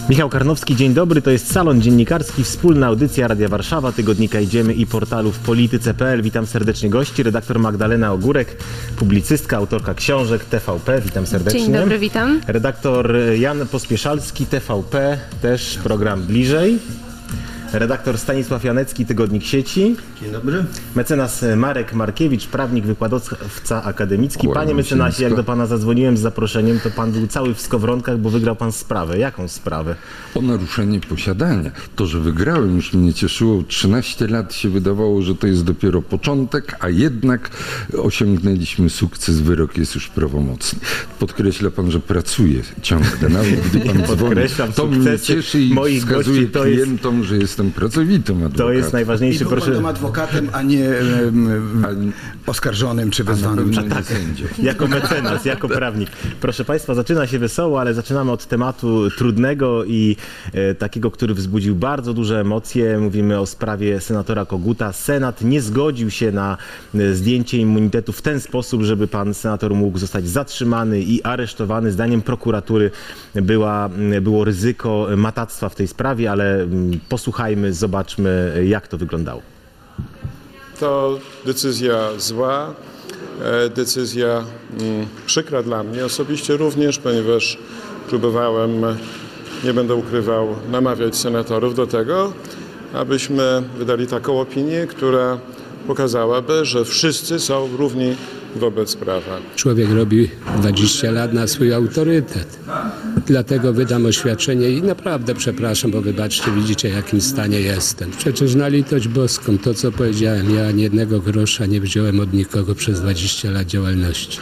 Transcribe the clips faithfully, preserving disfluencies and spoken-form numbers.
Michał Karnowski, dzień dobry. To jest Salon Dziennikarski, wspólna audycja Radia Warszawa, tygodnika Idziemy i portalu w polityce kropka p l. Witam serdecznie gości. Redaktor Magdalena Ogórek, publicystka, autorka książek T V P. Witam serdecznie. Dzień dobry, witam. Redaktor Jan Pospieszalski, T V P, też program Bliżej. Redaktor Stanisław Janecki, Tygodnik Sieci. Dzień dobry. Mecenas Marek Markiewicz, prawnik, wykładowca akademicki. Panie mecenasie, jak do pana zadzwoniłem z zaproszeniem, to pan był cały w skowronkach, bo wygrał pan sprawę. Jaką sprawę? O naruszenie posiadania. To, że wygrałem, już mnie cieszyło. trzynaście lat się wydawało, że to jest dopiero początek, a jednak osiągnęliśmy sukces. Wyrok jest już prawomocny. Podkreśla pan, że pracuje ciągle. Nawet gdy pan dzwoni, to mnie cieszy i moich wskazuje gości, to jest... klientom, że jest Jestem pracowitym adwokatem. To jest najważniejszy, I był proszę. pan adwokatem, a nie um, oskarżonym czy wezwanym. A tak, jako mecenas, jako prawnik. Proszę państwa, zaczyna się wesoło, ale zaczynamy od tematu trudnego i e, takiego, który wzbudził bardzo duże emocje. Mówimy o sprawie senatora Koguta. Senat nie zgodził się na e, zdjęcie immunitetu w ten sposób, żeby pan senator mógł zostać zatrzymany i aresztowany. Zdaniem prokuratury była, było ryzyko matactwa w tej sprawie, ale m, posłuchajmy. Zobaczmy, jak to wyglądało. To decyzja zła, decyzja przykra dla mnie osobiście również, ponieważ próbowałem, nie będę ukrywał, namawiać senatorów do tego, abyśmy wydali taką opinię, która pokazałaby, że wszyscy są równi wobec prawa. Człowiek robi dwadzieścia lat na swój autorytet. Dlatego wydam oświadczenie i naprawdę przepraszam, bo wybaczcie, widzicie, w jakim stanie jestem. Przecież na litość boską, to co powiedziałem, ja ani jednego grosza nie wziąłem od nikogo przez dwadzieścia lat działalności.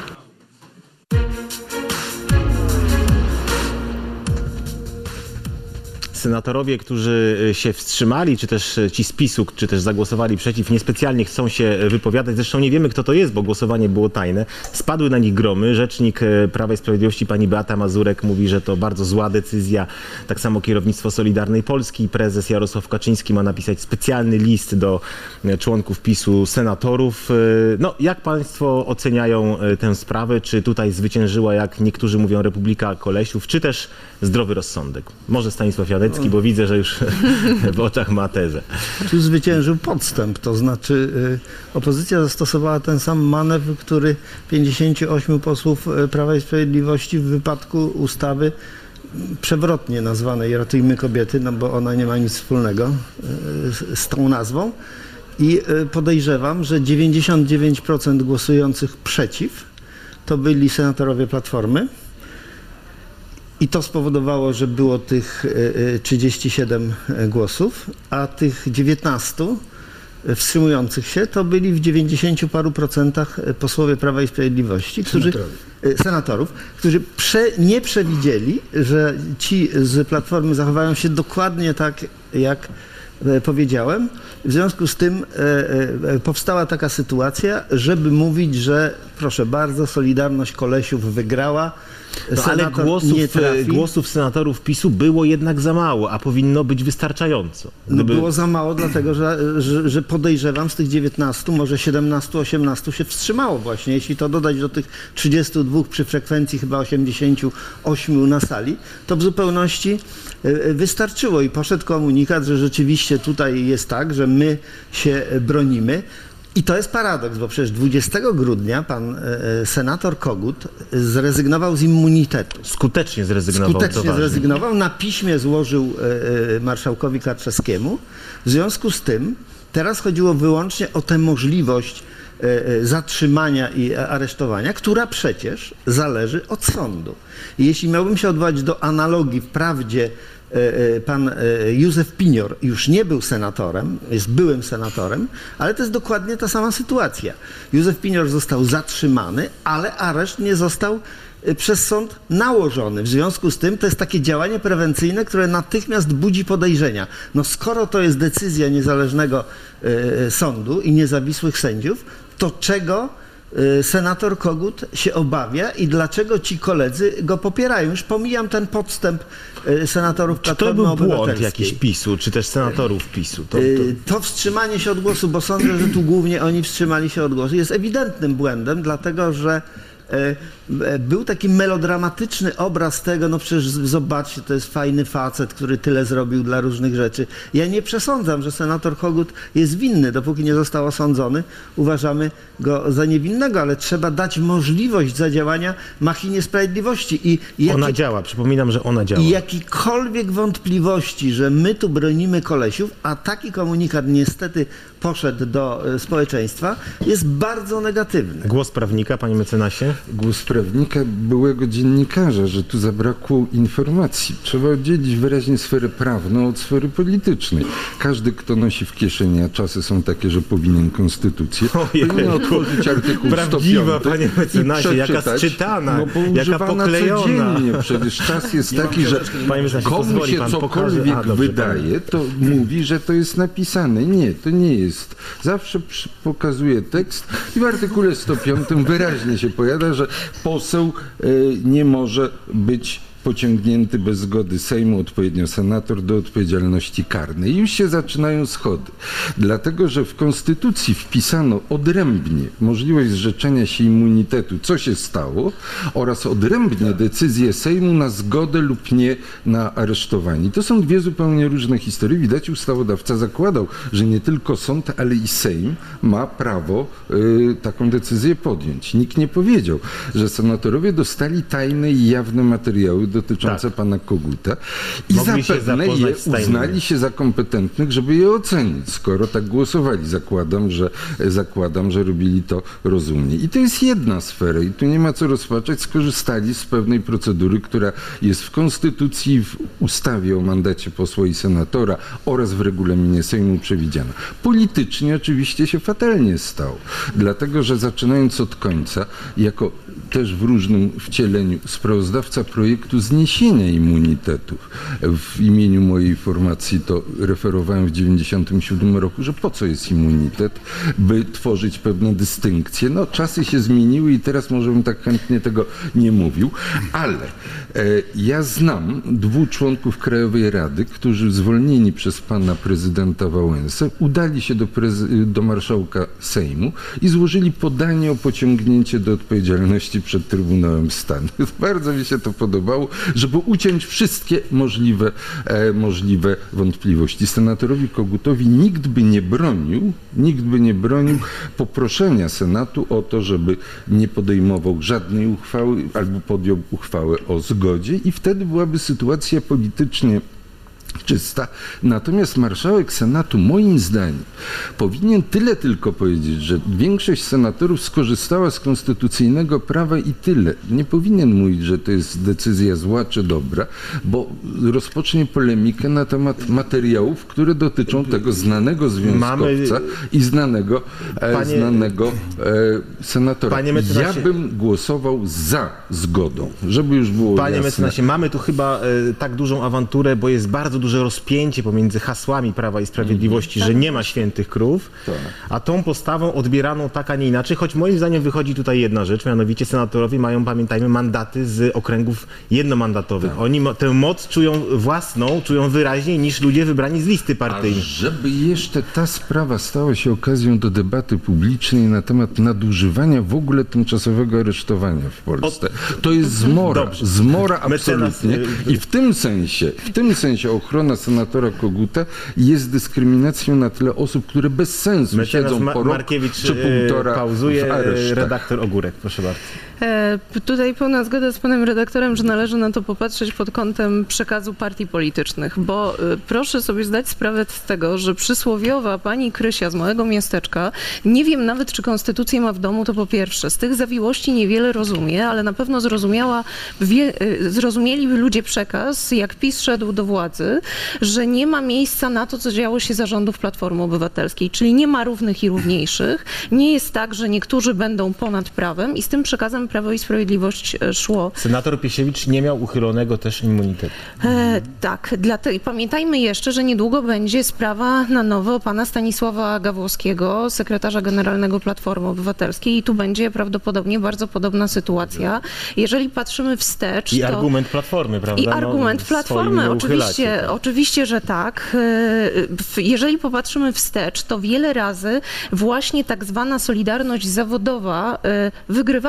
Senatorowie, którzy się wstrzymali, czy też ci z PiSu, czy też zagłosowali przeciw, niespecjalnie chcą się wypowiadać. Zresztą nie wiemy, kto to jest, bo głosowanie było tajne. Spadły na nich gromy. Rzecznik Prawa i Sprawiedliwości pani Beata Mazurek mówi, że to bardzo zła decyzja. Tak samo kierownictwo Solidarnej Polski. Prezes Jarosław Kaczyński ma napisać specjalny list do członków PiSu, senatorów. No, jak państwo oceniają tę sprawę? Czy tutaj zwyciężyła, jak niektórzy mówią, Republika Kolesiów, czy też zdrowy rozsądek? Może Stanisław Janecki, bo widzę, że już w oczach ma tezę. Tu zwyciężył podstęp, to znaczy y, opozycja zastosowała ten sam manewr, który pięćdziesięciu ośmiu posłów Prawa i Sprawiedliwości w wypadku ustawy przewrotnie nazwanej Ratujmy Kobiety, no bo ona nie ma nic wspólnego y, z tą nazwą. I y, podejrzewam, że dziewięćdziesiąt dziewięć procent głosujących przeciw to byli senatorowie Platformy. I to spowodowało, że było tych trzydzieści siedem głosów, a tych dziewiętnastu wstrzymujących się to byli w dziewięćdziesięciu paru procentach posłowie Prawa i Sprawiedliwości, którzy, senatorów, którzy prze, nie przewidzieli, że ci z Platformy zachowają się dokładnie tak, jak powiedziałem. W związku z tym e, e, powstała taka sytuacja, żeby mówić, że proszę bardzo, Solidarność Kolesiów wygrała. No, ale głosów, głosów senatorów PiSu było jednak za mało, a powinno być wystarczająco. Gdyby... No było za mało, dlatego że, że, że podejrzewam, z tych dziewiętnastu, może siedemnastu, osiemnastu się wstrzymało właśnie. Jeśli to dodać do tych trzydziestu dwóch przy frekwencji chyba osiemdziesięciu ośmiu na sali, to w zupełności wystarczyło i poszedł komunikat, że rzeczywiście tutaj jest tak, że my się bronimy. I to jest paradoks, bo przecież dwudziestego grudnia pan e, senator Kogut zrezygnował z immunitetu. Skutecznie zrezygnował. Skutecznie zrezygnował, na piśmie złożył e, marszałkowi Karczewskiemu. W związku z tym teraz chodziło wyłącznie o tę możliwość e, zatrzymania i aresztowania, która przecież zależy od sądu. I jeśli miałbym się odwołać do analogii, wprawdzie pan Józef Pinior już nie był senatorem, jest byłym senatorem, ale to jest dokładnie ta sama sytuacja. Józef Pinior został zatrzymany, ale areszt nie został przez sąd nałożony. W związku z tym to jest takie działanie prewencyjne, które natychmiast budzi podejrzenia. No skoro to jest decyzja niezależnego sądu i niezawisłych sędziów, to czego senator Kogut się obawia i dlaczego ci koledzy go popierają? Już pomijam ten podstęp senatorów Platformy Obywatelskiej. Czy to był błąd jakiś PiSu, czy też senatorów PiSu? To, to... to wstrzymanie się od głosu, bo sądzę, że tu głównie oni wstrzymali się od głosu, jest ewidentnym błędem, dlatego że e, e, był taki melodramatyczny obraz tego, no przecież zobaczcie, to jest fajny facet, który tyle zrobił dla różnych rzeczy. Ja nie przesądzam, że senator Kogut jest winny, dopóki nie został osądzony, uważamy go za niewinnego, ale trzeba dać możliwość zadziałania machinie sprawiedliwości. I jakie, Ona działa, przypominam, że ona działa. I jakikolwiek wątpliwości, że my tu bronimy kolesiów, a taki komunikat niestety poszedł do e, społeczeństwa, jest bardzo negatywny. Głos prawnika, panie mecenasie? Głos prawnika, byłego dziennikarza, że tu zabrakło informacji. Trzeba oddzielić wyraźnie sferę prawną od sfery politycznej. Każdy, kto nosi w kieszeni, a czasy są takie, że powinien konstytucję, Ojej, powinien otworzyć artykuł prawdziwa, sto pięć panie mecenasie, i jaka przeczytać, sczytana, no bo jaka używana poklejona. codziennie. Przecież czas jest taki, że Panie mecenasie, komu pozwoli się pan, cokolwiek pokaże- A, dobrze, wydaje, to mówi, że to jest napisane. Nie, to nie jest. Zawsze przy- pokazuje tekst i w artykule sto pięć wyraźnie się powiada, że poseł y, nie może być pociągnięty bez zgody Sejmu, odpowiednio senator, do odpowiedzialności karnej. I już się zaczynają schody. Dlatego, że w Konstytucji wpisano odrębnie możliwość zrzeczenia się immunitetu, co się stało, oraz odrębnie decyzję Sejmu na zgodę lub nie na aresztowanie. To są dwie zupełnie różne historie. Widać, ustawodawca zakładał, że nie tylko sąd, ale i Sejm ma prawo y, taką decyzję podjąć. Nikt nie powiedział, że senatorowie dostali tajne i jawne materiały dotyczące Tak. pana Koguta i Mogli się zapewne je zapoznać z tajnymi. uznali się za kompetentnych, żeby je ocenić, skoro tak głosowali. Zakładam, że, zakładam, że robili to rozumnie. I to jest jedna sfera i tu nie ma co rozpaczać. Skorzystali z pewnej procedury, która jest w Konstytucji, w ustawie o mandacie posła i senatora oraz w regulaminie Sejmu przewidziana. Politycznie oczywiście się fatalnie stało, dlatego że zaczynając od końca, jako też w różnym wcieleniu sprawozdawca projektu zniesienia immunitetów. W imieniu mojej formacji to referowałem w dziewięćdziesiątym siódmym roku, że po co jest immunitet, by tworzyć pewne dystynkcje. No czasy się zmieniły i teraz może bym tak chętnie tego nie mówił, ale e, ja znam dwóch członków Krajowej Rady, którzy zwolnieni przez pana prezydenta Wałęsę udali się do, prezy- do marszałka Sejmu i złożyli podanie o pociągnięcie do odpowiedzialności przed Trybunałem Stanu. Bardzo mi się to podobało, żeby uciąć wszystkie możliwe, e, możliwe wątpliwości. Senatorowi Kogutowi nikt by nie bronił, nikt by nie bronił poproszenia Senatu o to, żeby nie podejmował żadnej uchwały albo podjął uchwałę o zgodzie i wtedy byłaby sytuacja politycznie czysta. Natomiast marszałek Senatu, moim zdaniem, powinien tyle tylko powiedzieć, że większość senatorów skorzystała z konstytucyjnego prawa i tyle. Nie powinien mówić, że to jest decyzja zła czy dobra, bo rozpocznie polemikę na temat materiałów, które dotyczą tego znanego związkowca Mamy... i znanego, e, Panie- znanego e, senatora. Panie Ja mecenasie- bym głosował za zgodą, żeby już było Panie jasne. mecenasie, mamy tu chyba e, tak dużą awanturę, bo jest bardzo duże rozpięcie pomiędzy hasłami Prawa i Sprawiedliwości, że nie ma świętych krów, a tą postawą odbieraną tak, a nie inaczej, choć moim zdaniem wychodzi tutaj jedna rzecz, mianowicie senatorowie mają, pamiętajmy, mandaty z okręgów jednomandatowych. Oni mo- tę moc czują własną, czują wyraźniej niż ludzie wybrani z listy A partyjnej. żeby jeszcze ta sprawa stała się okazją do debaty publicznej na temat nadużywania w ogóle tymczasowego aresztowania w Polsce. To jest zmora, Dobrze. zmora Mecenas, absolutnie. y- I w tym sensie, w tym sensie ochrona senatora Koguta jest dyskryminacją na tle osób, które bez sensu Mecenas siedzą Ma- po rok Markiewicz czy półtora e, pauzuje, w aresztach. redaktor Ogórek, proszę bardzo. E, Tutaj pełna zgoda z panem redaktorem, że należy na to popatrzeć pod kątem przekazu partii politycznych, bo e, proszę sobie zdać sprawę z tego, że przysłowiowa pani Krysia z małego miasteczka, nie wiem nawet, czy konstytucję ma w domu, to po pierwsze, z tych zawiłości niewiele rozumie, ale na pewno zrozumiała, wie, e, zrozumieliby ludzie przekaz, jak PiS szedł do władzy, że nie ma miejsca na to, co działo się za rządów Platformy Obywatelskiej, czyli nie ma równych i równiejszych, nie jest tak, że niektórzy będą ponad prawem i z tym przekazem Prawo i Sprawiedliwość e, szło. Senator Piesiewicz nie miał uchylonego też immunitetu. E, tak, dlatego pamiętajmy jeszcze, że niedługo będzie sprawa na nowo pana Stanisława Gawłowskiego, sekretarza generalnego Platformy Obywatelskiej i tu będzie prawdopodobnie bardzo podobna sytuacja. Jeżeli patrzymy wstecz, I to... argument Platformy, prawda? I argument No, Platformy, swoim nie uchylacie, oczywiście, tak. oczywiście, że tak. E, w- Jeżeli popatrzymy wstecz, to wiele razy właśnie tak zwana solidarność zawodowa e, wygrywała niestety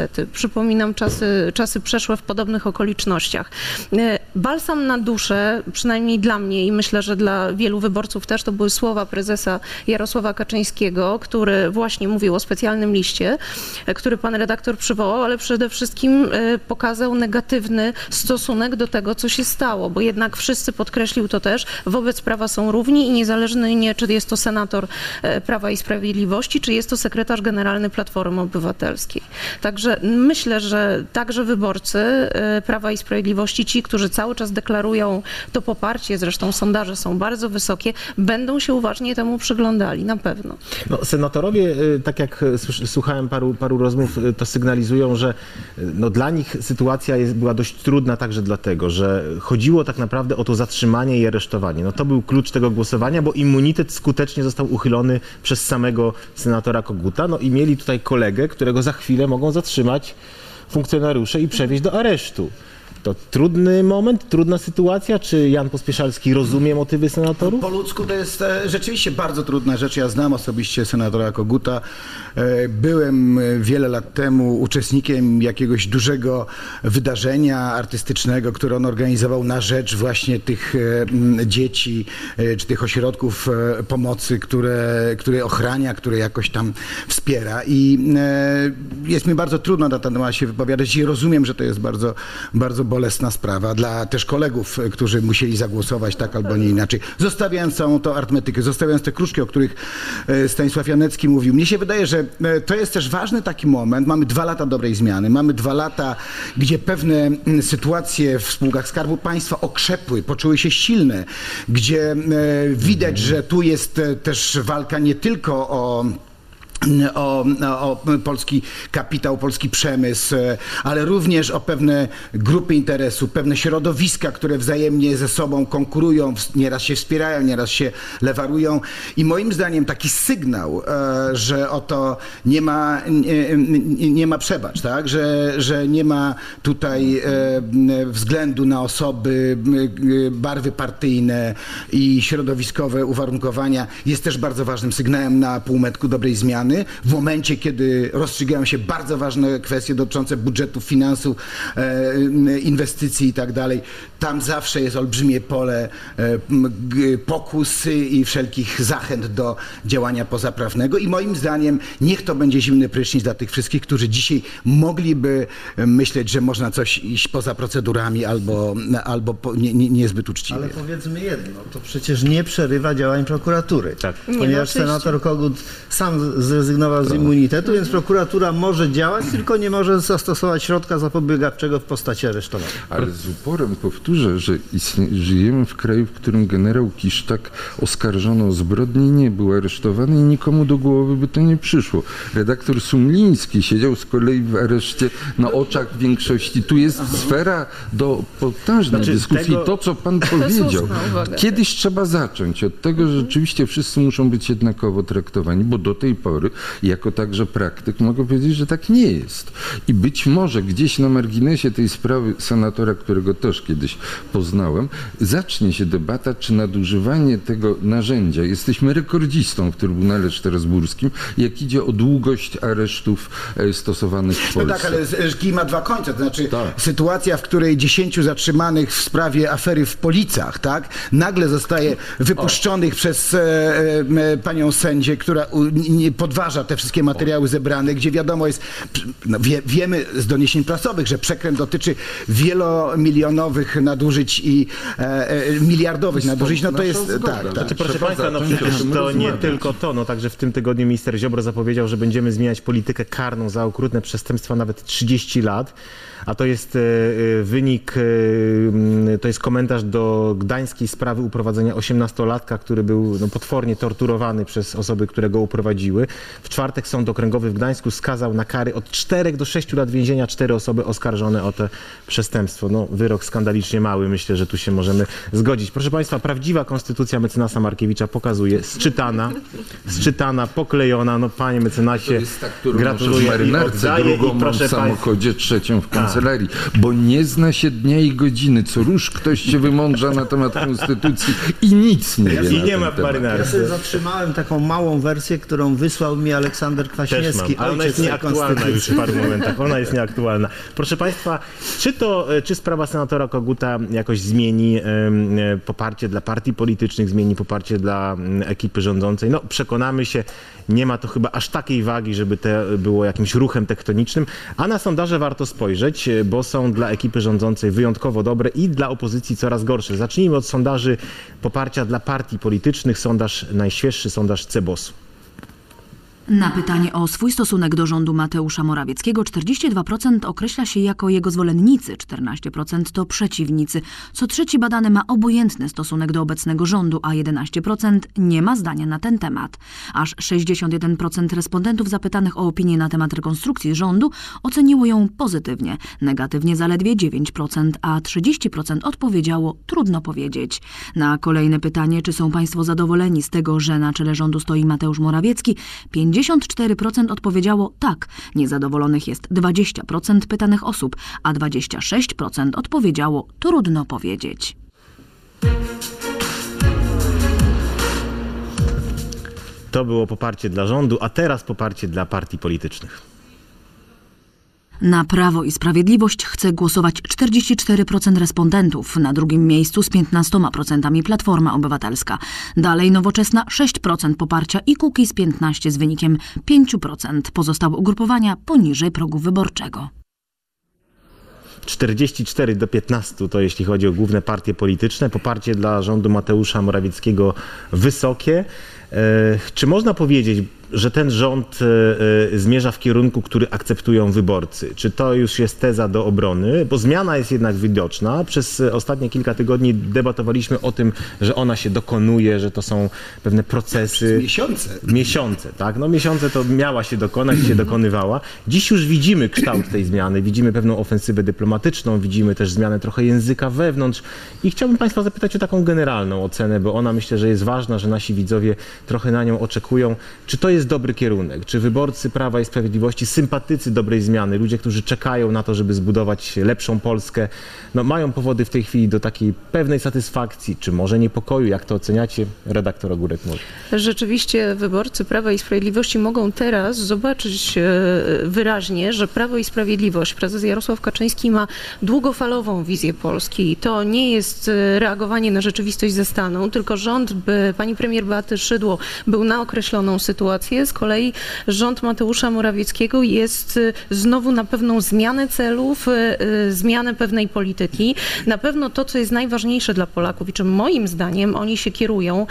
niestety. Przypominam czasy, czasy przeszłe w podobnych okolicznościach. Balsam na duszę, przynajmniej dla mnie i myślę, że dla wielu wyborców też, to były słowa prezesa Jarosława Kaczyńskiego, który właśnie mówił o specjalnym liście, który pan redaktor przywołał, ale przede wszystkim pokazał negatywny stosunek do tego, co się stało, bo jednak wszyscy, podkreślił to też, wobec prawa są równi i niezależnie, czy jest to senator Prawa i Sprawiedliwości, czy jest to sekretarz generalny Platformy Obywatelskiej. Także myślę, że także wyborcy Prawa i Sprawiedliwości, ci, którzy cały czas deklarują to poparcie, zresztą sondaże są bardzo wysokie, będą się uważnie temu przyglądali, na pewno. No, senatorowie, tak jak słuchałem paru, paru rozmów, to sygnalizują, że no, dla nich sytuacja jest, była dość trudna także dlatego, że chodziło tak naprawdę o to zatrzymanie i aresztowanie. No, to był klucz tego głosowania, bo immunitet skutecznie został uchylony przez samego senatora Koguta, no i mieli tutaj kolegę, którego za chwilę mogą zatrzymać funkcjonariusze i przewieźć do aresztu. To trudny moment, trudna sytuacja? Czy Jan Pospieszalski rozumie motywy senatorów? Po ludzku to jest e, rzeczywiście bardzo trudna rzecz. Ja znam osobiście senatora Koguta. E, byłem wiele lat temu uczestnikiem jakiegoś dużego wydarzenia artystycznego, które on organizował na rzecz właśnie tych e, dzieci, e, czy tych ośrodków e, pomocy, które, które ochrania, które jakoś tam wspiera. I e, jest mi bardzo trudno na ten temat się wypowiadać i rozumiem, że to jest bardzo, bardzo bolesna sprawa dla też kolegów, którzy musieli zagłosować tak albo nie inaczej. Zostawiając całą tą arytmetykę, zostawiając te kruczki, o których Stanisław Janecki mówił. Mnie się wydaje, że to jest też ważny taki moment. Mamy dwa lata dobrej zmiany. Mamy dwa lata, gdzie pewne sytuacje w spółkach Skarbu Państwa okrzepły, poczuły się silne, gdzie widać, że tu jest też walka nie tylko o O, o polski kapitał, polski przemysł, ale również o pewne grupy interesu, pewne środowiska, które wzajemnie ze sobą konkurują, nieraz się wspierają, nieraz się lewarują. I moim zdaniem taki sygnał, że oto nie ma, nie, nie ma przebacz, tak? że, że nie ma tutaj względu na osoby, barwy partyjne i środowiskowe uwarunkowania, jest też bardzo ważnym sygnałem na półmetku dobrej zmiany. W momencie, kiedy rozstrzygają się bardzo ważne kwestie dotyczące budżetu, finansów, e, inwestycji i tak dalej, tam zawsze jest olbrzymie pole e, pokusy i wszelkich zachęt do działania pozaprawnego i moim zdaniem niech to będzie zimny prysznic dla tych wszystkich, którzy dzisiaj mogliby myśleć, że można coś iść poza procedurami albo, albo po, nie, nie, niezbyt uczciwie. Ale powiedzmy jedno, to przecież nie przerywa działań prokuratury, Tak. ponieważ Nie, no, senator Kogut sam zrezygnował z immunitetu, więc prokuratura może działać, tylko nie może zastosować środka zapobiegawczego w postaci aresztowania. Ale z uporem powtórzę, że istnie, żyjemy w kraju, w którym generał Kiszczak oskarżono o zbrodni, nie był aresztowany i nikomu do głowy by to nie przyszło. Redaktor Sumliński siedział z kolei w areszcie na oczach większości. Tu jest sfera do potężnej Znaczy, dyskusji. tego- To, co pan powiedział. słuszna uwaga. Kiedyś trzeba zacząć od tego, że rzeczywiście wszyscy muszą być jednakowo traktowani, bo do tej pory, jako także praktyk, mogę powiedzieć, że tak nie jest. I być może gdzieś na marginesie tej sprawy senatora, którego też kiedyś poznałem, zacznie się debata, czy nadużywanie tego narzędzia, jesteśmy rekordzistą w Trybunale Strasburskim, jak idzie o długość aresztów e, stosowanych w No Polsce. tak, ale z- kij ma dwa końce, to znaczy Tak. sytuacja, w której dziesięciu zatrzymanych w sprawie afery w Policach, tak, nagle zostaje wypuszczonych przez e, e, panią sędzię, która u, nie podważa te wszystkie materiały zebrane, gdzie wiadomo jest, no wie, wiemy z doniesień prasowych, że przekręt dotyczy wielomilionowych nadużyć i e, e, miliardowych Stąd nadużyć, no to nasza jest, zgoda. tak, tak. Znaczy, proszę Trzeba Państwa, no zacząć o przecież tym to nie rozmawiać. tylko to, no także w tym tygodniu minister Ziobro zapowiedział, że będziemy zmieniać politykę karną za okrutne przestępstwa nawet trzydzieści lat, a to jest e, e, wynik, e, to jest komentarz do gdańskiej sprawy uprowadzenia osiemnastolatka, który był no, potwornie torturowany przez osoby, które go uprowadziły. W czwartek Sąd Okręgowy w Gdańsku skazał na kary od czterech do sześciu lat więzienia cztery osoby oskarżone o te przestępstwo. No, wyrok skandalicznie mały, myślę, że tu się możemy zgodzić. Proszę Państwa, prawdziwa konstytucja mecenasa Markiewicza pokazuje, sczytana, sczytana, poklejona, no panie mecenasie, To jest ta, którą gratuluję noszę w i marynarce, oddaję drugą i mam proszę w samochodzie, Państwa, trzecią w kancelarii, bo nie zna się dnia i godziny. Co róż ktoś się wymądrza na temat konstytucji i nic nie wie i na nie ten ma w temat. Ja sobie marynarce. zatrzymałem taką małą wersję, którą wysłał podesłał mi Aleksander Też Kwaśniewski, mam, ale ona jest ojciec nieaktualna już w konstytucji. paru momentach. Ona jest nieaktualna. Proszę Państwa, czy to, czy sprawa senatora Koguta jakoś zmieni em, poparcie dla partii politycznych, zmieni poparcie dla em, ekipy rządzącej? No, przekonamy się, nie ma to chyba aż takiej wagi, żeby to było jakimś ruchem tektonicznym, a na sondaże warto spojrzeć, bo są dla ekipy rządzącej wyjątkowo dobre i dla opozycji coraz gorsze. Zacznijmy od sondaży poparcia dla partii politycznych. Sondaż najświeższy, sondaż Cebosu. Na pytanie o swój stosunek do rządu Mateusza Morawieckiego czterdzieści dwa procent określa się jako jego zwolennicy, czternaście procent to przeciwnicy. Co trzeci badany ma obojętny stosunek do obecnego rządu, a jedenaście procent nie ma zdania na ten temat. Aż sześćdziesiąt jeden procent respondentów zapytanych o opinię na temat rekonstrukcji rządu oceniło ją pozytywnie. Negatywnie zaledwie dziewięć procent, a trzydzieści procent odpowiedziało trudno powiedzieć. Na kolejne pytanie, czy są państwo zadowoleni z tego, że na czele rządu stoi Mateusz Morawiecki, pięćdziesiąt cztery procent odpowiedziało tak. Niezadowolonych jest dwadzieścia procent pytanych osób, a dwadzieścia sześć procent odpowiedziało trudno powiedzieć. To było poparcie dla rządu, a teraz poparcie dla partii politycznych. Na Prawo i Sprawiedliwość chce głosować czterdzieści cztery procent respondentów. Na drugim miejscu z piętnaście procent Platforma Obywatelska. Dalej Nowoczesna sześć procent poparcia i Kukiz piętnaście z wynikiem pięć procent. Pozostałe ugrupowania poniżej progu wyborczego. czterdzieści cztery do piętnastu to jeśli chodzi o główne partie polityczne. Poparcie dla rządu Mateusza Morawieckiego wysokie. Czy można powiedzieć, że ten rząd zmierza w kierunku, który akceptują wyborcy? Czy to już jest teza do obrony? Bo zmiana jest jednak widoczna. Przez ostatnie kilka tygodni debatowaliśmy o tym, że ona się dokonuje, że to są pewne procesy. Miesiące. Miesiące, tak? No miesiące to miała się dokonać, się dokonywała. Dziś już widzimy kształt tej zmiany, widzimy pewną ofensywę dyplomatyczną, widzimy też zmianę trochę języka wewnątrz i chciałbym Państwa zapytać o taką generalną ocenę, bo ona myślę, że jest ważna, że nasi widzowie trochę na nią oczekują. Czy to jest dobry kierunek? Czy wyborcy Prawa i Sprawiedliwości, sympatycy dobrej zmiany, ludzie, którzy czekają na to, żeby zbudować lepszą Polskę, no, mają powody w tej chwili do takiej pewnej satysfakcji, czy może niepokoju? Jak to oceniacie? Redaktor Ogórek może. Rzeczywiście wyborcy Prawa i Sprawiedliwości mogą teraz zobaczyć wyraźnie, że Prawo i Sprawiedliwość, prezes Jarosław Kaczyński ma długofalową wizję Polski. To nie jest reagowanie na rzeczywistość ze stanu, tylko rząd by, pani premier Beaty Szydło był na określoną sytuację. Z kolei rząd Mateusza Morawieckiego jest znowu na pewną zmianę celów, zmianę pewnej polityki. Na pewno to, co jest najważniejsze dla Polaków i czym moim zdaniem oni się kierują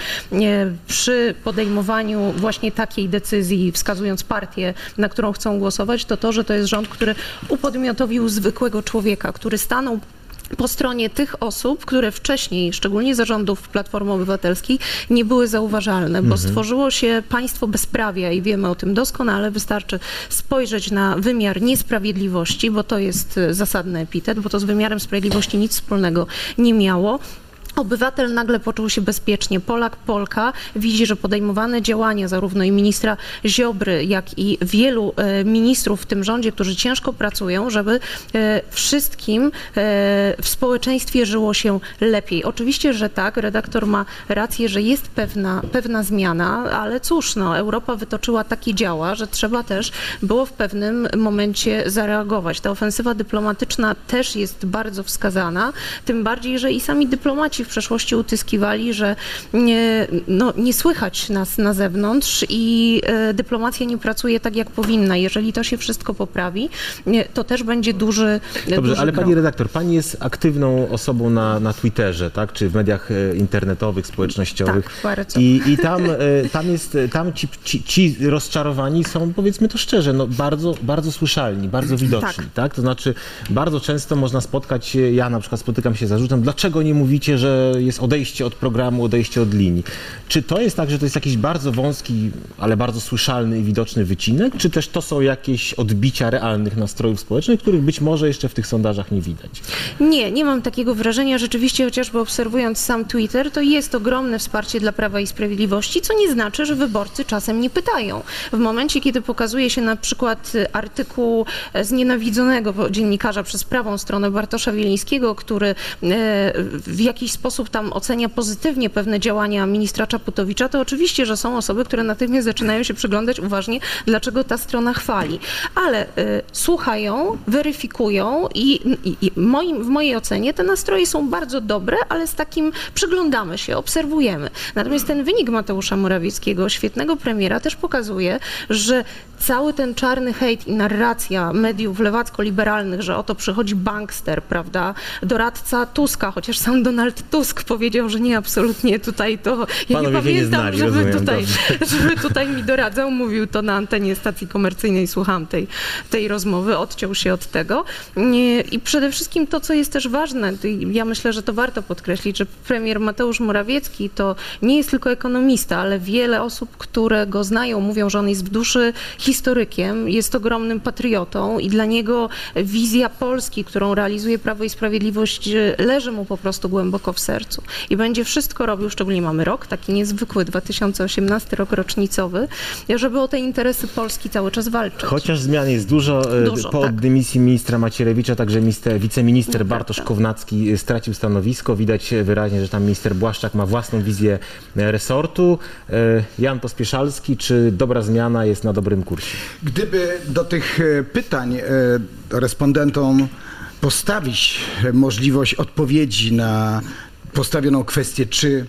przy podejmowaniu właśnie takiej decyzji, wskazując partię, na którą chcą głosować, to to, że to jest rząd, który upodmiotowił zwykłego człowieka, który stanął po stronie tych osób, które wcześniej, szczególnie za rządów Platformy Obywatelskiej, nie były zauważalne, bo stworzyło się państwo bezprawia i wiemy o tym doskonale. Wystarczy spojrzeć na wymiar niesprawiedliwości, bo to jest zasadny epitet, bo to z wymiarem sprawiedliwości nic wspólnego nie miało. Obywatel nagle poczuł się bezpiecznie. Polak, Polka widzi, że podejmowane działania zarówno i ministra Ziobry, jak i wielu e, ministrów w tym rządzie, którzy ciężko pracują, żeby e, wszystkim e, w społeczeństwie żyło się lepiej. Oczywiście, że tak, redaktor ma rację, że jest pewna, pewna zmiana, ale cóż, no, Europa wytoczyła takie działa, że trzeba też było w pewnym momencie zareagować. Ta ofensywa dyplomatyczna też jest bardzo wskazana, tym bardziej, że i sami dyplomaci w przeszłości utyskiwali, że nie, no, nie słychać nas na zewnątrz i e, dyplomacja nie pracuje tak, jak powinna. Jeżeli to się wszystko poprawi, nie, to też będzie duży Dobrze, duży ale krok. pani redaktor, pani jest aktywną osobą na, na Twitterze, tak? Czy w mediach e, internetowych, społecznościowych. Tak, bardzo. I, i tam, e, tam jest, tam ci, ci, ci rozczarowani są, powiedzmy to szczerze, no, bardzo, bardzo słyszalni, bardzo widoczni, tak. tak? To znaczy bardzo często można spotkać się, ja na przykład spotykam się z zarzutem, dlaczego nie mówicie, że jest odejście od programu, odejście od linii. Czy to jest tak, że to jest jakiś bardzo wąski, ale bardzo słyszalny i widoczny wycinek, czy też to są jakieś odbicia realnych nastrojów społecznych, których być może jeszcze w tych sondażach nie widać? Nie, nie mam takiego wrażenia. Rzeczywiście, chociażby obserwując sam Twitter, to jest ogromne wsparcie dla Prawa i Sprawiedliwości, co nie znaczy, że wyborcy czasem nie pytają. W momencie, kiedy pokazuje się na przykład artykuł znienawidzonego dziennikarza przez prawą stronę Bartosza Wielińskiego, który w jakiś sposób sposób tam ocenia pozytywnie pewne działania ministra Czaputowicza, to oczywiście, że są osoby, które natychmiast zaczynają się przyglądać uważnie, dlaczego ta strona chwali. Ale y, słuchają, weryfikują i, i, i moim, w mojej ocenie te nastroje są bardzo dobre, ale z takim przyglądamy się, obserwujemy. Natomiast ten wynik Mateusza Morawieckiego, świetnego premiera, też pokazuje, że cały ten czarny hejt i narracja mediów lewacko-liberalnych, że oto przychodzi bankster, prawda, doradca Tuska, chociaż sam Donald Tusk powiedział, że nie, absolutnie tutaj to... Ja Panowie nie pamiętam, nie znali, żeby, rozumiem, tutaj, dobrze. żeby tutaj mi doradzał, mówił to na antenie stacji komercyjnej, słuchałam tej, tej rozmowy, odciął się od tego. I przede wszystkim to, co jest też ważne, ja myślę, że to warto podkreślić, że premier Mateusz Morawiecki to nie jest tylko ekonomista, ale wiele osób, które go znają, mówią, że on jest w duszy historykiem, jest ogromnym patriotą i dla niego wizja Polski, którą realizuje Prawo i Sprawiedliwość, leży mu po prostu głęboko w sercu. I będzie wszystko robił, szczególnie mamy rok, taki niezwykły, dwa tysiące osiemnasty rok rocznicowy, żeby o te interesy Polski cały czas walczyć. Chociaż zmian jest dużo, e, Dużo, po tak. dymisji ministra Macierewicza, także minister, wiceminister No, Bartosz prawda. Kownacki stracił stanowisko. Widać wyraźnie, że tam minister Błaszczak ma własną wizję e, resortu. E, Jan Pospieszalski, czy dobra zmiana jest na dobrym kursie? Gdyby do tych e, pytań e, respondentom postawić możliwość odpowiedzi na postawioną kwestię, czy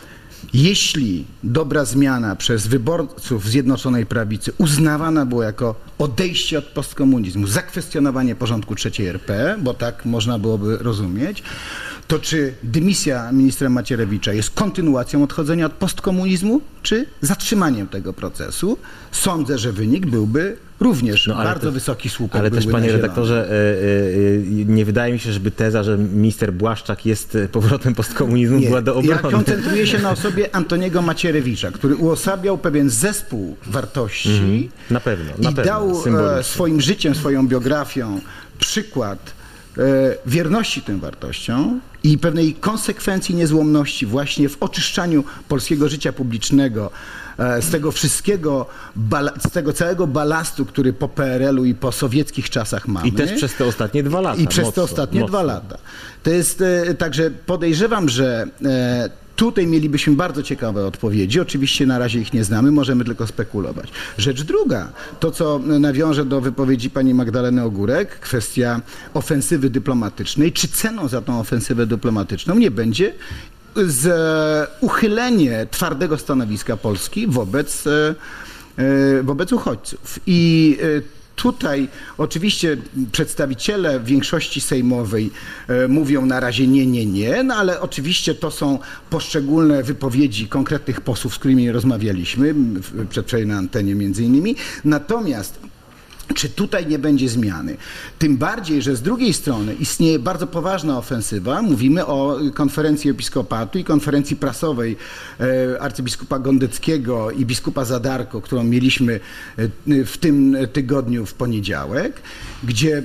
jeśli dobra zmiana przez wyborców Zjednoczonej Prawicy uznawana była jako odejście od postkomunizmu, zakwestionowanie porządku trzeciej R P, bo tak można byłoby rozumieć, to czy dymisja ministra Macierewicza jest kontynuacją odchodzenia od postkomunizmu, czy zatrzymaniem tego procesu? Sądzę, że wynik byłby również No, ale bardzo też- wysoki słupek. Ale też, byłby panie na zielono. redaktorze, e, e, nie wydaje mi się, żeby teza, że minister Błaszczak jest e, powrotem postkomunizmu, Nie, była do ja obrony. koncentruję się na osobie Antoniego Macierewicza, który uosabiał pewien zespół wartości Mhm. Na pewno, na i pewno, dał symbolicznie. e, swoim życiem, swoją biografią przykład e, wierności tym wartościom i pewnej konsekwencji, niezłomności właśnie w oczyszczaniu polskiego życia publicznego e, z tego wszystkiego, bala- z tego całego balastu, który po P R L u i po sowieckich czasach mamy. I też przez te ostatnie dwa lata. I przez mocno, te ostatnie mocno. dwa lata. To jest e, także podejrzewam, że e, tutaj mielibyśmy bardzo ciekawe odpowiedzi. Oczywiście na razie ich nie znamy, możemy tylko spekulować. Rzecz druga, to co nawiążę do wypowiedzi pani Magdaleny Ogórek, kwestia ofensywy dyplomatycznej. Czy ceną za tą ofensywę dyplomatyczną nie będzie z uchylenie twardego stanowiska Polski wobec, e, e, wobec uchodźców? I e, tutaj oczywiście przedstawiciele większości sejmowej e, mówią na razie nie, nie, nie, no ale oczywiście to są poszczególne wypowiedzi konkretnych posłów, z którymi rozmawialiśmy w- przedwczoraj na antenie między innymi. Natomiast czy tutaj nie będzie zmiany? Tym bardziej, że z drugiej strony istnieje bardzo poważna ofensywa. Mówimy o konferencji episkopatu i konferencji prasowej e, arcybiskupa Gondeckiego i biskupa Zadarko, którą mieliśmy e, w tym tygodniu w poniedziałek, gdzie e,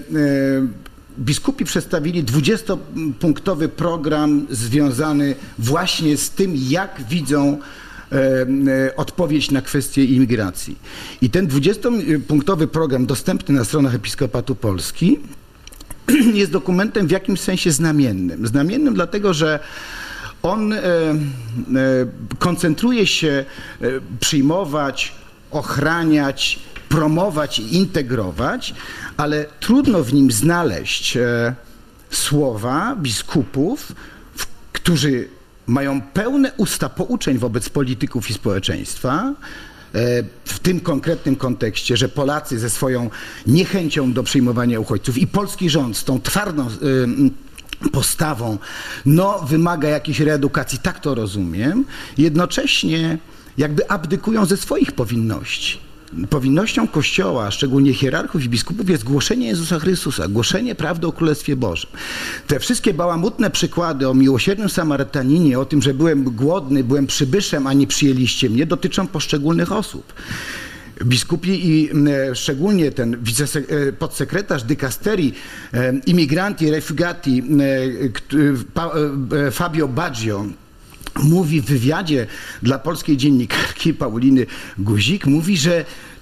biskupi przedstawili dwudziestopunktowy program związany właśnie z tym, jak widzą e, odpowiedź na kwestię imigracji. I ten dwudziestopunktowy program dostępny na stronach Episkopatu Polski jest dokumentem w jakimś sensie znamiennym. Znamiennym dlatego, że on e, e, koncentruje się e, przyjmować, ochraniać, promować i integrować, ale trudno w nim znaleźć e, słowa biskupów, w, którzy mają pełne usta pouczeń wobec polityków i społeczeństwa, e, w tym konkretnym kontekście, że Polacy ze swoją niechęcią do przyjmowania uchodźców i polski rząd z tą twardą e, postawą, no wymaga jakiejś reedukacji, tak to rozumiem, jednocześnie jakby abdykują ze swoich powinności. Powinnością Kościoła, szczególnie hierarchów i biskupów, jest głoszenie Jezusa Chrystusa, głoszenie prawdy o Królestwie Bożym. Te wszystkie bałamutne przykłady o miłosiernym Samarytaninie, o tym, że byłem głodny, byłem przybyszem, a nie przyjęliście mnie, dotyczą poszczególnych osób. Biskupi i e, szczególnie ten wicese- e, podsekretarz dykasterii e, imigranti, refugiati e, k- pa, e, Fabio Baggio mówi w wywiadzie dla polskiej dziennikarki Pauliny Guzik, mówi, że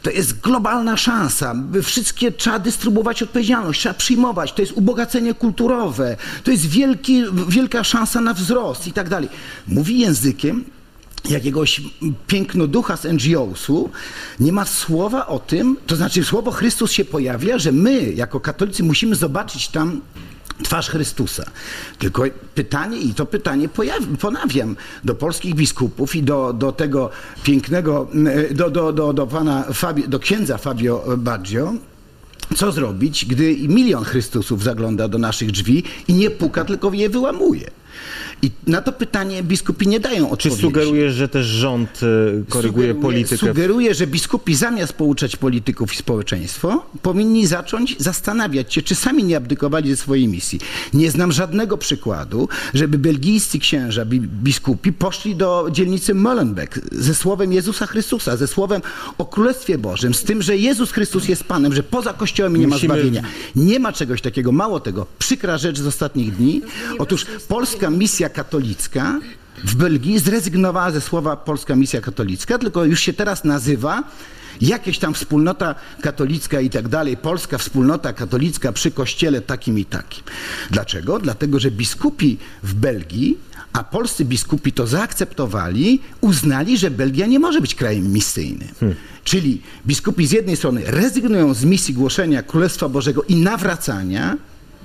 To jest globalna szansa. Wszystkie trzeba dystrybuować odpowiedzialność, trzeba przyjmować. To jest ubogacenie kulturowe. To jest wielki, wielka szansa na wzrost i tak dalej. Mówi językiem jakiegoś pięknoducha z N G O su, nie ma słowa o tym, to znaczy słowo Chrystus się pojawia, że my jako katolicy musimy zobaczyć tam twarz Chrystusa. Tylko pytanie, i to pytanie ponawiam do polskich biskupów i do, do tego pięknego, do, do, do, do pana Fabio, do księdza Fabio Baggio, co zrobić, gdy milion Chrystusów zagląda do naszych drzwi i nie puka, tylko je wyłamuje. I na to pytanie biskupi nie dają odpowiedzi. Czy sugerujesz, że też rząd koryguje Sugeruję, politykę? Sugeruję, że biskupi zamiast pouczać polityków i społeczeństwo, powinni zacząć zastanawiać się, czy sami nie abdykowali ze swojej misji. Nie znam żadnego przykładu, żeby belgijscy księża, biskupi poszli do dzielnicy Molenbeek ze słowem Jezusa Chrystusa, ze słowem o Królestwie Bożym, z tym, że Jezus Chrystus jest Panem, że poza Kościołem nie Musimy... ma zbawienia. Nie ma czegoś takiego. Mało tego. Przykra rzecz z ostatnich dni. Otóż polska misja katolicka w Belgii zrezygnowała ze słowa polska misja katolicka, tylko już się teraz nazywa jakieś tam wspólnota katolicka i tak dalej, polska wspólnota katolicka przy kościele takim i takim. Dlaczego? Dlatego, że biskupi w Belgii, a polscy biskupi to zaakceptowali, uznali, że Belgia nie może być krajem misyjnym. Hmm. Czyli biskupi z jednej strony rezygnują z misji głoszenia Królestwa Bożego i nawracania.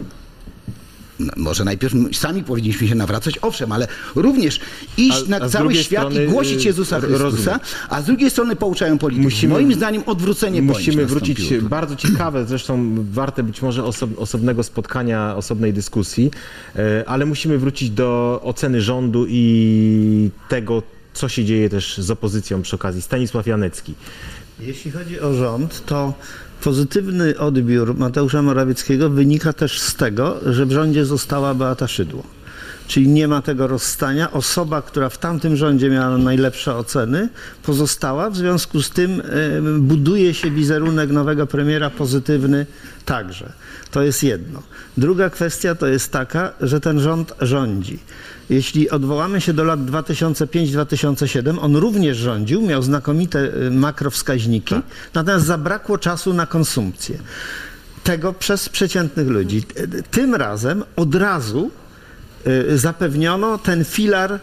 No, może najpierw sami powinniśmy się nawracać, owszem, ale również iść a, na a cały świat strony, i głosić Jezusa Chrystusa, rozumiem. A z drugiej strony pouczają polityków. Musimy, Moim zdaniem odwrócenie Musimy wrócić, nastąpiło. bardzo ciekawe, zresztą warte być może oso, osobnego spotkania, osobnej dyskusji, ale musimy wrócić do oceny rządu i tego, co się dzieje też z opozycją przy okazji. Stanisław Janecki. Jeśli chodzi o rząd, to pozytywny odbiór Mateusza Morawieckiego wynika też z tego, że w rządzie została Beata Szydło. Czyli nie ma tego rozstania. Osoba, która w tamtym rządzie miała najlepsze oceny, pozostała. W związku z tym buduje się wizerunek nowego premiera pozytywny także. To jest jedno. Druga kwestia to jest taka, że ten rząd rządzi. Jeśli odwołamy się do lat dwa tysiące piąty do dwa tysiące siódmego, on również rządził, miał znakomite makrowskaźniki, tak. Natomiast zabrakło czasu na konsumpcję. Tego przez przeciętnych ludzi. Tym razem od razu zapewniono ten filar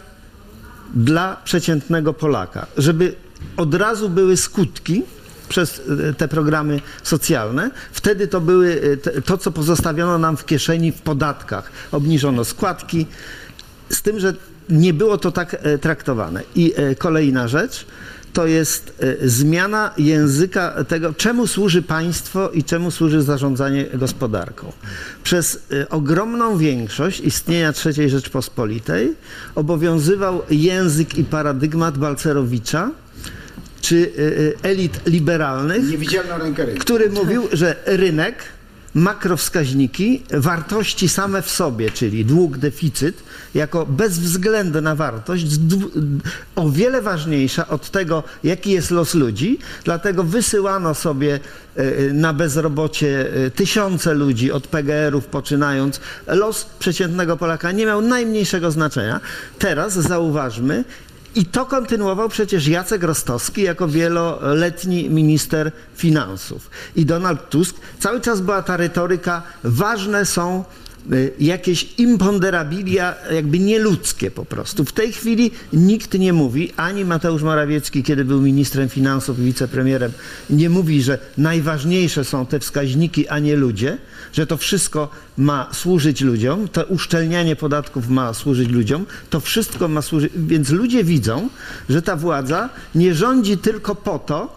dla przeciętnego Polaka, żeby od razu były skutki przez te programy socjalne. Wtedy to były to, co pozostawiono nam w kieszeni w podatkach. Obniżono składki, z tym, że nie było to tak traktowane. I kolejna rzecz to jest zmiana języka tego, czemu służy państwo i czemu służy zarządzanie gospodarką. Przez ogromną większość istnienia trzeciej Rzeczpospolitej obowiązywał język i paradygmat Balcerowicza, czy elit liberalnych, który mówił, że rynek, makrowskaźniki, wartości same w sobie, czyli dług, deficyt, jako bezwzględna wartość, o wiele ważniejsza od tego, jaki jest los ludzi, dlatego wysyłano sobie na bezrobocie tysiące ludzi od P G erów poczynając. Los przeciętnego Polaka nie miał najmniejszego znaczenia. Teraz zauważmy, i to kontynuował przecież Jacek Rostowski jako wieloletni minister finansów. I Donald Tusk. Cały czas była ta retoryka, ważne są jakieś imponderabilia jakby nieludzkie po prostu. W tej chwili nikt nie mówi, ani Mateusz Morawiecki, kiedy był ministrem finansów i wicepremierem, nie mówi, że najważniejsze są te wskaźniki, a nie ludzie, że to wszystko ma służyć ludziom, to uszczelnianie podatków ma służyć ludziom, to wszystko ma służyć, więc ludzie widzą, że ta władza nie rządzi tylko po to,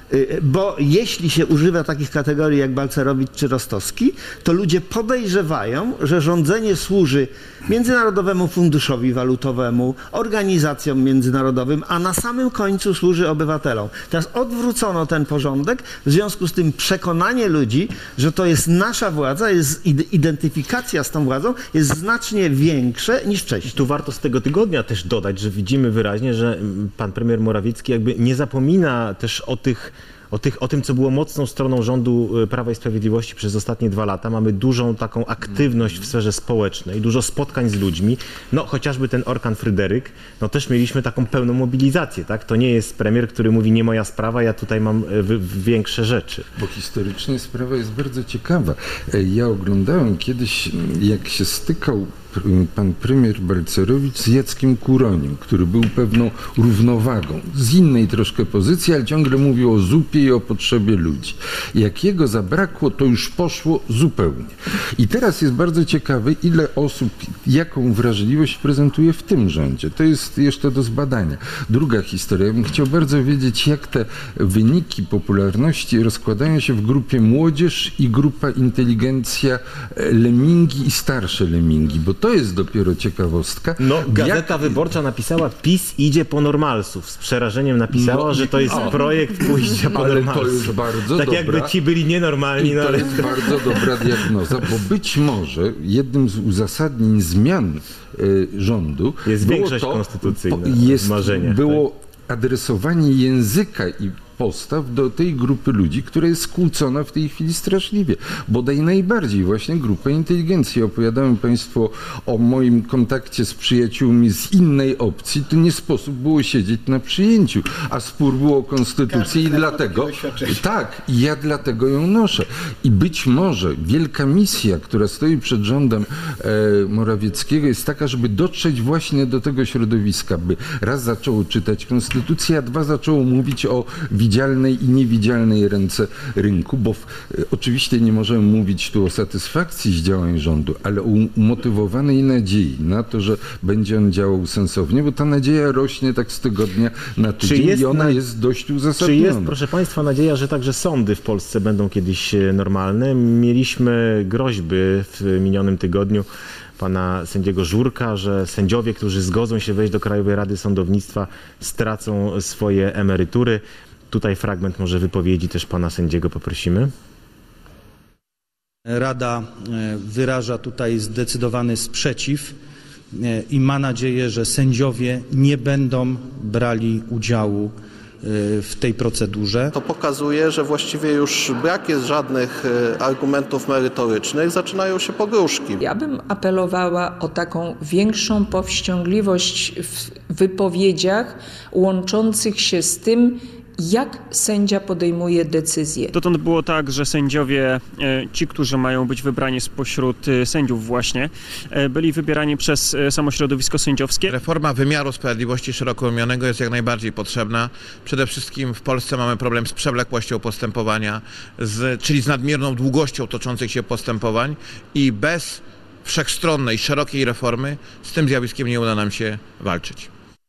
bo jeśli się używa takich kategorii jak Balcerowicz czy Rostowski, to ludzie podejrzewają, że rządzenie służy Międzynarodowemu Funduszowi Walutowemu, organizacjom międzynarodowym, a na samym końcu służy obywatelom. Teraz odwrócono ten porządek, w związku z tym przekonanie ludzi, że to jest nasza władza, jest identyfikacja z tą władzą jest znacznie większe niż wcześniej. Tu warto z tego tygodnia też dodać, że widzimy wyraźnie, że pan premier Morawiecki jakby nie zapomina też o tych o, tych, o tym, co było mocną stroną rządu Prawa i Sprawiedliwości przez ostatnie dwa lata. Mamy dużą taką aktywność w sferze społecznej, dużo spotkań z ludźmi. No chociażby ten Orkan Fryderyk, no też mieliśmy taką pełną mobilizację, tak? To nie jest premier, który mówi, nie moja sprawa, ja tutaj mam w, w większe rzeczy. Bo historycznie sprawa jest bardzo ciekawa. Ja oglądałem kiedyś, jak się stykał pan premier Balcerowicz z Jackiem Kuroniem, który był pewną równowagą, z innej troszkę pozycji, ale ciągle mówił o zupie i o potrzebie ludzi. Jak jego zabrakło, to już poszło zupełnie. I teraz jest bardzo ciekawe, ile osób, jaką wrażliwość prezentuje w tym rządzie. To jest jeszcze do zbadania. Druga historia. Ja bym chciał bardzo wiedzieć, jak te wyniki popularności rozkładają się w grupie młodzież i grupa inteligencja, lemingi i starsze lemingi, bo to jest dopiero ciekawostka. No, Gazeta Jak... Wyborcza napisała, PiS idzie po normalsów. Z przerażeniem napisała, no, że to jest o, projektu pójścia po ale normalsów. To jest bardzo tak dobra, jakby ci byli nienormalni. I no, to ale... jest bardzo dobra diagnoza, bo być może jednym z uzasadnień zmian y, rządu jest było większość to, konstytucyjna jest, w marzeniach. Było tak. adresowanie języka i postaw do tej grupy ludzi, która jest skłócona w tej chwili straszliwie. Bodaj najbardziej właśnie grupa inteligencji. Opowiadałem Państwu o moim kontakcie z przyjaciółmi z innej opcji. To nie sposób było siedzieć na przyjęciu, a spór był o konstytucję i dlatego... Tak, i ja dlatego ją noszę. I być może wielka misja, która stoi przed rządem e, Morawieckiego, jest taka, żeby dotrzeć właśnie do tego środowiska, by raz zaczęło czytać konstytucję, a dwa zaczęło mówić o widzialnej i niewidzialnej ręce rynku, bo w, oczywiście nie możemy mówić tu o satysfakcji z działań rządu, ale o umotywowanej nadziei na to, że będzie on działał sensownie, bo ta nadzieja rośnie tak z tygodnia na tydzień i ona na... jest dość uzasadniona. Czy jest, proszę Państwa, nadzieja, że także sądy w Polsce będą kiedyś normalne? Mieliśmy groźby w minionym tygodniu pana sędziego Żurka, że sędziowie, którzy zgodzą się wejść do Krajowej Rady Sądownictwa, stracą swoje emerytury. Tutaj fragment może wypowiedzi też pana sędziego poprosimy. Rada wyraża tutaj zdecydowany sprzeciw i ma nadzieję, że sędziowie nie będą brali udziału w tej procedurze. To pokazuje, że właściwie już brak jest żadnych argumentów merytorycznych, zaczynają się pogróżki. Ja bym apelowała o taką większą powściągliwość w wypowiedziach łączących się z tym, jak sędzia podejmuje decyzję. Dotąd było tak, że sędziowie, ci, którzy mają być wybrani spośród sędziów właśnie, byli wybierani przez samo środowisko sędziowskie. Reforma wymiaru sprawiedliwości szeroko rozumianego jest jak najbardziej potrzebna. Przede wszystkim w Polsce mamy problem z przewlekłością postępowania, z, czyli z nadmierną długością toczących się postępowań i bez wszechstronnej, szerokiej reformy z tym zjawiskiem nie uda nam się walczyć.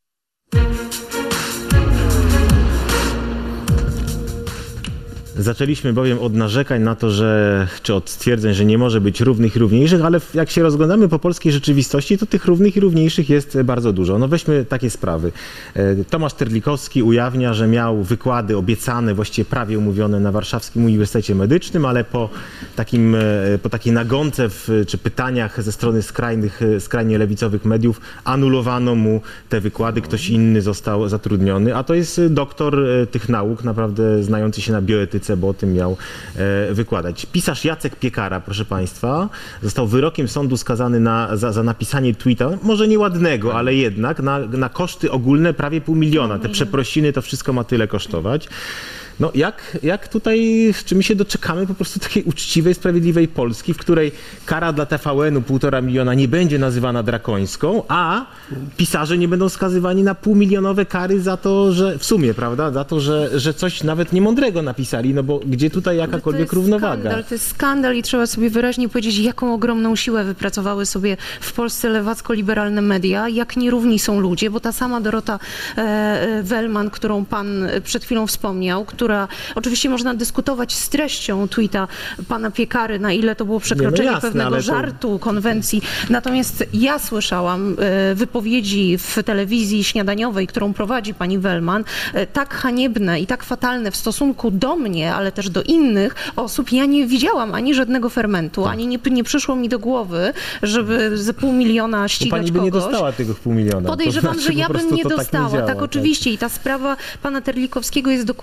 Zaczęliśmy bowiem od narzekań na to, że, czy od stwierdzeń, że nie może być równych i równiejszych, ale jak się rozglądamy po polskiej rzeczywistości, to tych równych i równiejszych jest bardzo dużo. No weźmy takie sprawy. Tomasz Terlikowski ujawnia, że miał wykłady obiecane, właściwie prawie umówione na Warszawskim Uniwersytecie Medycznym, ale po, takim, po takiej nagonce w, czy pytaniach ze strony skrajnych, skrajnie lewicowych mediów anulowano mu te wykłady, ktoś inny został zatrudniony, a to jest doktor tych nauk, naprawdę znający się na bioetyce, bo o tym miał e, wykładać. Pisarz Jacek Piekara, proszę Państwa, został wyrokiem sądu skazany na, za, za napisanie tweeta, może nieładnego, ale jednak na, na koszty ogólne prawie pół miliona. Te przeprosiny, to wszystko ma tyle kosztować. No jak, jak tutaj, czy my się doczekamy po prostu takiej uczciwej, sprawiedliwej Polski, w której kara dla T V N-u półtora miliona nie będzie nazywana drakońską, a pisarze nie będą skazywani na półmilionowe kary za to, że w sumie, prawda, za to, że, że coś nawet niemądrego napisali, no bo gdzie tutaj jakakolwiek to jest równowaga? Skandal, to jest skandal i trzeba sobie wyraźnie powiedzieć, jaką ogromną siłę wypracowały sobie w Polsce lewacko-liberalne media, jak nierówni są ludzie, bo ta sama Dorota e, Wellman, którą pan przed chwilą wspomniał, która oczywiście można dyskutować z treścią tweeta pana Piekary, na ile to było przekroczenie nie, no jasne, pewnego żartu, to... konwencji. Natomiast ja słyszałam e, wypowiedzi w telewizji śniadaniowej, którą prowadzi pani Wellman, e, tak haniebne i tak fatalne w stosunku do mnie, ale też do innych osób. Ja nie widziałam ani żadnego fermentu, tak. ani nie, nie przyszło mi do głowy, żeby za pół miliona ścigać pani by kogoś. nie dostała tego pół miliona. Podejrzewam, to znaczy, że ja bym nie tak dostała. nie działa, tak, tak, oczywiście. I ta sprawa pana Terlikowskiego jest dokładnie taka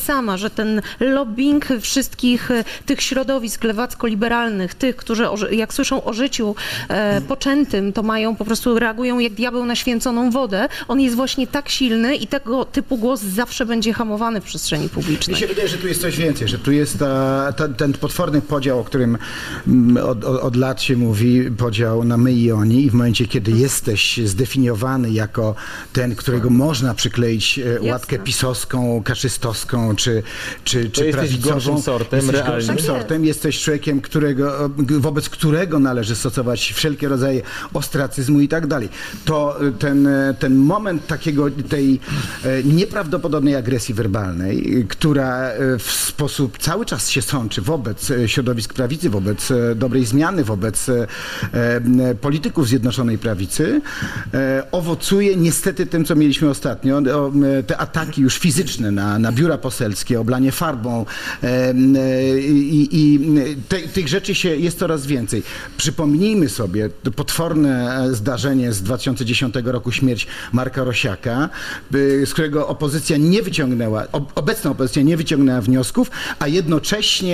sama, że ten lobbying wszystkich e, tych środowisk lewacko-liberalnych, tych, którzy o, jak słyszą o życiu e, poczętym, to mają po prostu, reagują jak diabeł na święconą wodę, on jest właśnie tak silny i tego typu głos zawsze będzie hamowany w przestrzeni publicznej. Mi się wydaje, że tu jest coś więcej, że tu jest ta, ta, ten potworny podział, o którym mm, od, od, od lat się mówi, podział na my i oni, i w momencie, kiedy jesteś zdefiniowany jako ten, którego można przykleić e, łatkę pisowską, kaszystowską, czy, czy, czy jesteś prawicową, gorszym sortem, jesteś realnie. gorszym sortem, jesteś człowiekiem, którego, wobec którego należy stosować wszelkie rodzaje ostracyzmu i tak dalej. To ten, ten moment takiego, tej e, nieprawdopodobnej agresji werbalnej, która w sposób cały czas się sączy wobec środowisk prawicy, wobec dobrej zmiany, wobec e, e, polityków Zjednoczonej Prawicy, e, owocuje niestety tym, co mieliśmy ostatnio, o, te ataki już fizyczne na, na biura poselskie, oblanie farbą e, e, i, i te, tych rzeczy się jest coraz więcej. Przypomnijmy sobie to potworne zdarzenie z dwa tysiące dziesiątego roku, śmierć Marka Rosiaka, z którego opozycja nie wyciągnęła, obecna opozycja nie wyciągnęła wniosków, a jednocześnie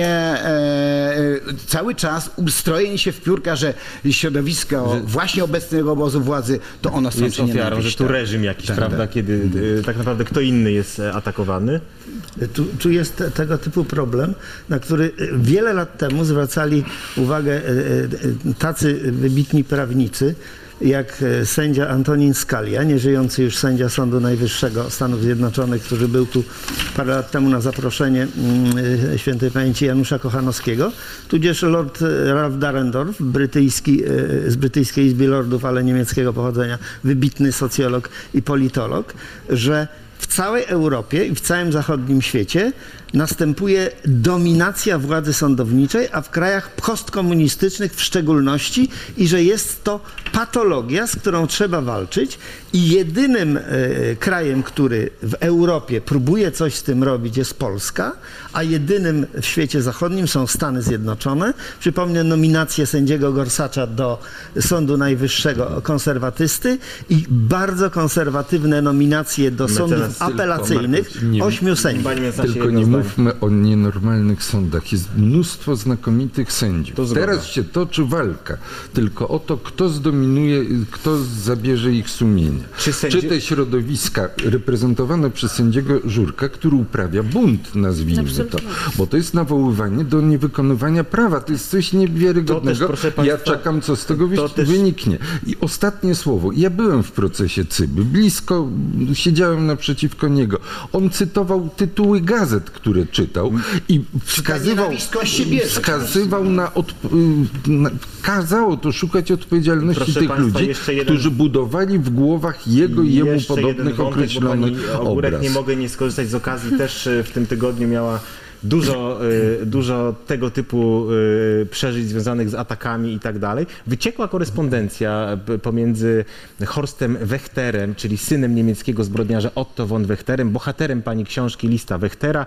e, cały czas ustrojenie się w piórka, że środowisko że właśnie obecnego obozu władzy, to ono jest ofiarą, że tu reżim jakiś, tak, prawda, tak. kiedy e, tak naprawdę kto inny jest atakowany. Tu, tu jest te, tego typu problem, na który wiele lat temu zwracali uwagę e, e, tacy wybitni prawnicy, jak sędzia Antonin Scalia, nieżyjący już sędzia Sądu Najwyższego Stanów Zjednoczonych, który był tu parę lat temu na zaproszenie mm, świętej pamięci Janusza Kochanowskiego, tudzież Lord Ralph Dahrendorf, brytyjski, z brytyjskiej Izby Lordów, ale niemieckiego pochodzenia, wybitny socjolog i politolog, że w całej Europie i w całym zachodnim świecie następuje dominacja władzy sądowniczej, a w krajach postkomunistycznych w szczególności, i że jest to patologia, z którą trzeba walczyć, i jedynym e, krajem, który w Europie próbuje coś z tym robić, jest Polska, a jedynym w świecie zachodnim są Stany Zjednoczone. Przypomnę nominację sędziego Gorsacza do Sądu Najwyższego konserwatysty i bardzo konserwatywne nominacje do sądów apelacyjnych, ośmiu sędziów. Tylko nie mówmy o nienormalnych sądach. Jest mnóstwo znakomitych sędziów. Teraz się toczy walka tylko o to, kto zdominuje, kto zabierze ich sumienie. Czy, sędzi... Czy te środowiska reprezentowane przez sędziego Żurka, który uprawia bunt, nazwijmy Absolutnie. to, bo to jest nawoływanie do niewykonywania prawa. To jest coś niewiarygodnego. To też, ja czekam, co z tego wy... też... wyniknie. I ostatnie słowo. Ja byłem w procesie Cyby. Blisko siedziałem naprzeciwko niego. On cytował tytuły gazet, które czytał i wskazywał, wskazywał na, odp... na... kazało to szukać odpowiedzialności Proszę tych Państwa, ludzi, jeden... którzy budowali w głowach jego i jemu jeszcze podobnych wątek, określonych obraz. Nie mogę nie skorzystać z okazji. Też w tym tygodniu miała dużo, dużo tego typu przeżyć związanych z atakami i tak dalej. Wyciekła korespondencja pomiędzy Horstem Wächterem, czyli synem niemieckiego zbrodniarza Otto von Wächterem, bohaterem pani książki Lista Wächtera,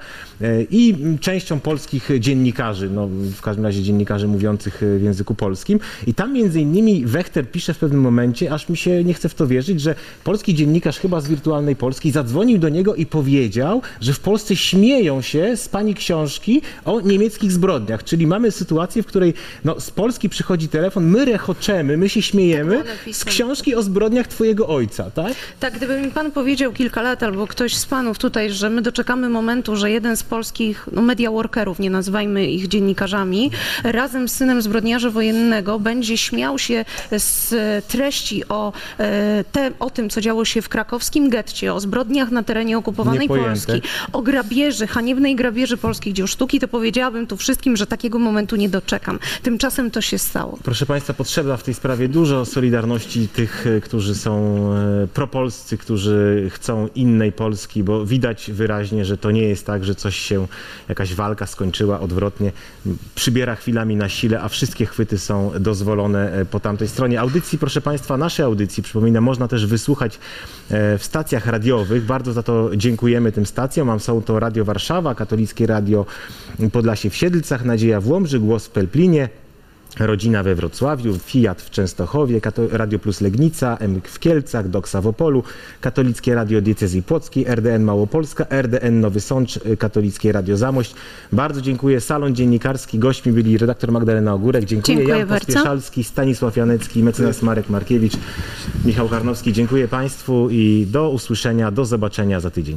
i częścią polskich dziennikarzy, no w każdym razie dziennikarzy mówiących w języku polskim. I tam między innymi Wächter pisze w pewnym momencie, aż mi się nie chce w to wierzyć, że polski dziennikarz chyba z Wirtualnej Polski zadzwonił do niego i powiedział, że w Polsce śmieją się z pani książki o niemieckich zbrodniach, czyli mamy sytuację, w której no, z Polski przychodzi telefon, my rechoczemy, my się śmiejemy z książki o zbrodniach twojego ojca, tak? Tak, gdyby mi pan powiedział kilka lat, albo ktoś z panów tutaj, że my doczekamy momentu, że jeden z polskich no, media workerów, nie nazywajmy ich dziennikarzami, razem z synem zbrodniarza wojennego będzie śmiał się z treści o, te, o tym, co działo się w krakowskim getcie, o zbrodniach na terenie okupowanej Polski, o grabieży, haniebnej grabieży polskich dzieł sztuki, to powiedziałabym tu wszystkim, że takiego momentu nie doczekam. Tymczasem to się stało. Proszę Państwa, potrzeba w tej sprawie dużo solidarności tych, którzy są propolscy, którzy chcą innej Polski, bo widać wyraźnie, że to nie jest tak, że coś się, jakaś walka skończyła odwrotnie. Przybiera chwilami na sile, a wszystkie chwyty są dozwolone po tamtej stronie. Audycji, proszę Państwa, naszej audycji, przypominam, można też wysłuchać w stacjach radiowych. Bardzo za to dziękujemy tym stacjom. Są to Radio Warszawa, Katolickie Radio Podlasie w Siedlcach, Nadzieja w Łomży, Głos w Pelplinie, Rodzina we Wrocławiu, Fiat w Częstochowie, Kato- Radio Plus Legnica, M W K w Kielcach, Doksa w Opolu, Katolickie Radio Diecezji Płockiej, R D N Małopolska, R D N Nowy Sącz, Katolickie Radio Zamość. Bardzo dziękuję. Salon dziennikarski. Gośćmi byli redaktor Magdalena Ogórek. Dziękuję. Dziękuję Jan bardzo. Pospieszalski, Stanisław Janecki, mecenas Marek Markiewicz, Michał Karnowski. Dziękuję Państwu i do usłyszenia, do zobaczenia za tydzień.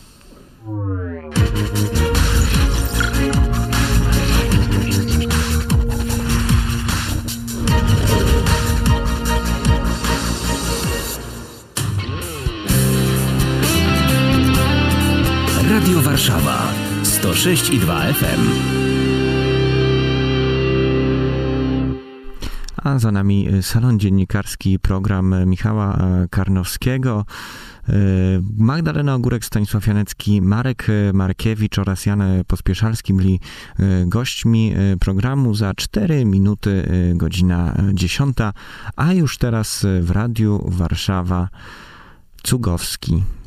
Radio Warszawa sto sześć i dwa F M. A za nami salon dziennikarski, program Michała Karnowskiego, Magdalena Ogórek, Stanisław Janecki, Marek Markiewicz oraz Jan Pospieszalski byli gośćmi programu. Za cztery minuty godzina dziesiąta, a już teraz w Radiu Warszawa Cugowski.